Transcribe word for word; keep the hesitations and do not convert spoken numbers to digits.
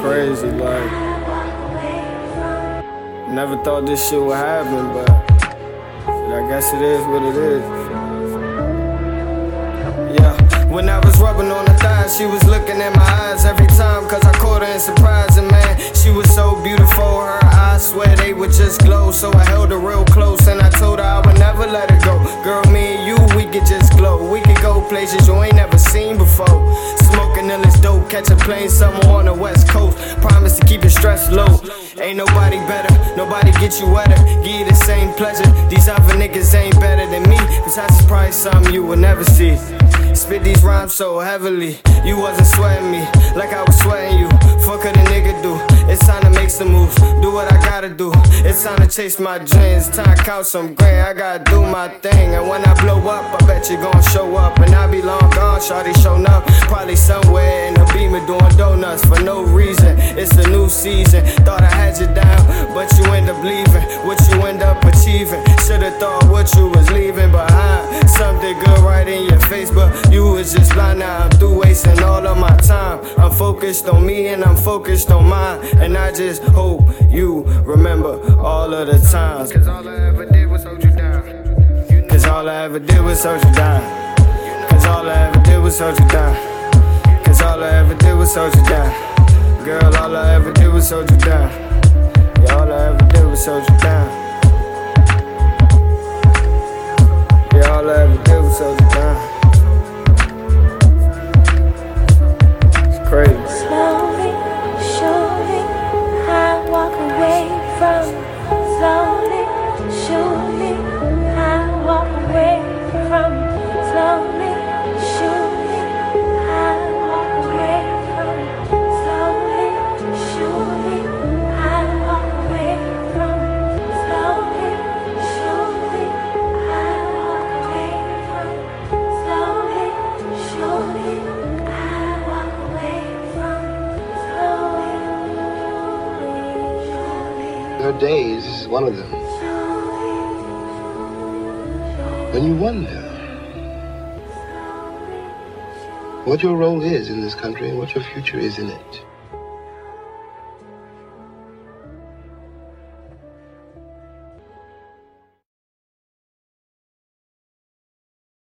crazy, like, never thought this shit would happen, but I guess it is what it is. Yeah, when I was rubbing on her thighs, she was looking in my eyes every time, cause I caught her in surprise. And man, she was so beautiful, her eyes, swear they would just glow. So I held her real close and I told her I would never let her go. Girl, me and you, we could just glow. We could go places you ain't never seen before. Smoking illest dope, catch a plane somewhere on the west coast. Promise to keep your stress low. Ain't nobody better, nobody get you wetter, give you the same pleasure. These other niggas ain't better than me, besides it's probably something you will never see. Spit these rhymes so heavily, you wasn't sweating me like I was sweating you. Fuck what a nigga do, it's time to make some moves. Do what I gotta do, it's time to chase my dreams. Time to count some grain, I gotta do my thing. And when I blow up, I bet you gon' show up. And I be long gone, shawty shown up, probably somewhere in a Beamer doing donuts for no reason. It's a new season, thought I had you down, but you end up leaving. What you end up achieving, should've thought what you was leaving behind. Something good right in your face, but you was just blind. Now I'm through wasting all of my time. I'm focused on me and I'm focused on mine. And I just hope you remember all of the times, cause all I ever did was hold you down. Cause all I ever did was hold you down. Cause all I ever did was hold you down. Cause all I ever did was hold you down. Girl, all I ever did was hold you down. Yeah, all I ever did was hold you down. Yeah, all I ever did was hold you down. It's crazy. Slowly, surely, I walk away from. Slowly, surely, I walk away from. Slowly, surely, I walk away from. Slowly, surely, I walk away from. Slowly, surely, I walk away from. Slowly, surely, I walk away from. Slowly, surely. Your days is one of them when you wonder what your role is in this country and what your future is in it.